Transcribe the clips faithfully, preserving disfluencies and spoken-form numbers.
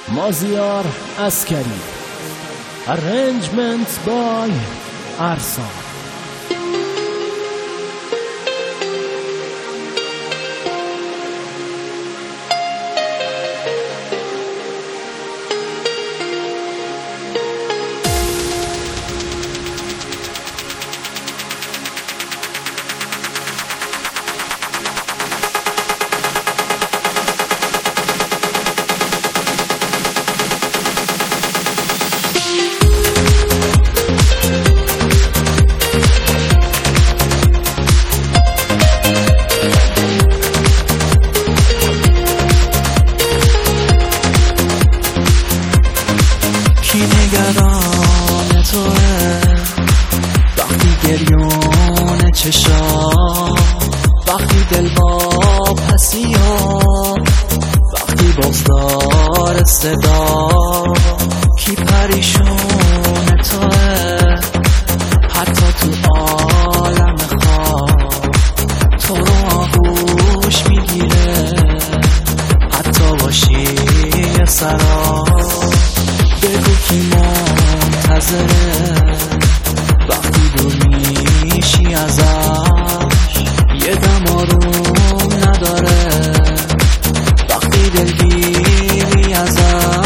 مازیار عسکری. Arrangement by ارسان. نگران توه وقتی گریون چشام، وقتی دل با پسی ها، وقتی بغضدار صدا. کی پریشون توه حتی تو عالم خواب، تو رو آغوش میگیره حتی باشی سرا. بگو کی منتظره وقتی دور میشی ازش، یه دم آروم نداره وقتی دلگیری ازش.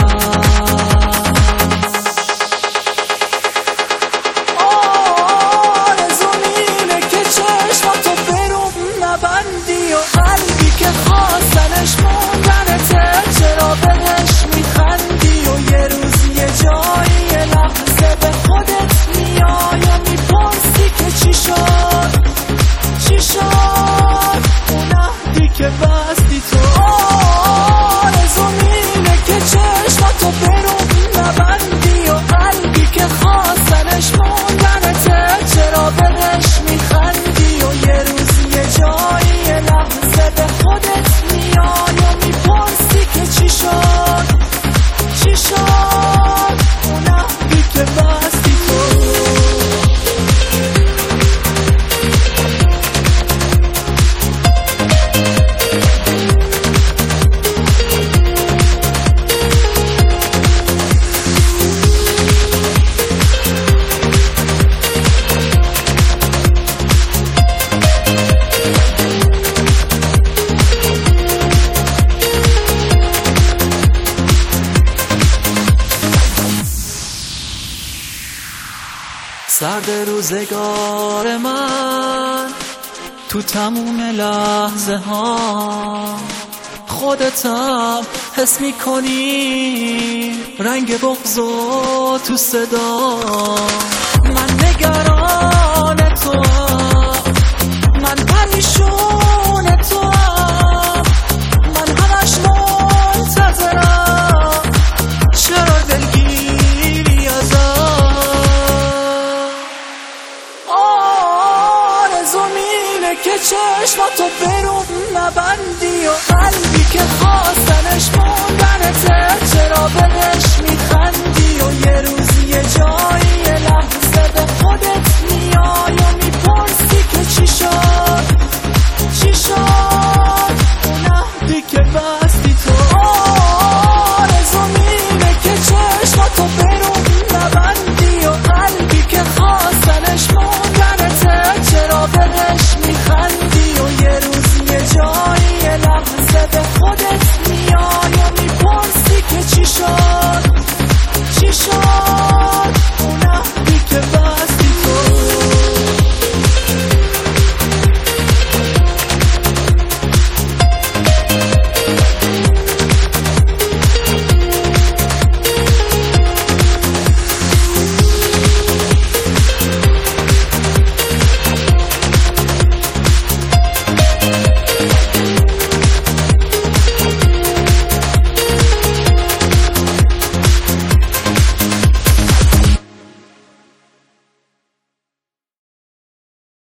آرزوم اینه که چشماتو برون نبندی و قلبی که خواستنش موندنته، چرا بهش میخندی و یه روز یه جایی یه لحظه به خودت میای و میپرسی که چی شد چی شد اون عهدی که بستی تو. آرزوم اینه که چشماتو برون نبندی و قلبی که خواستنش موندنته، چرا بهش میخندی و یه روز یه جایی یه لحظه به خودت میای و میپرسی که چی شد چی شد اون عهدی که بستی تو. سرد روزگار من تو تموم لحظه ها، خودتم حس میکنی رنگ بغض و تو صدا. من نگران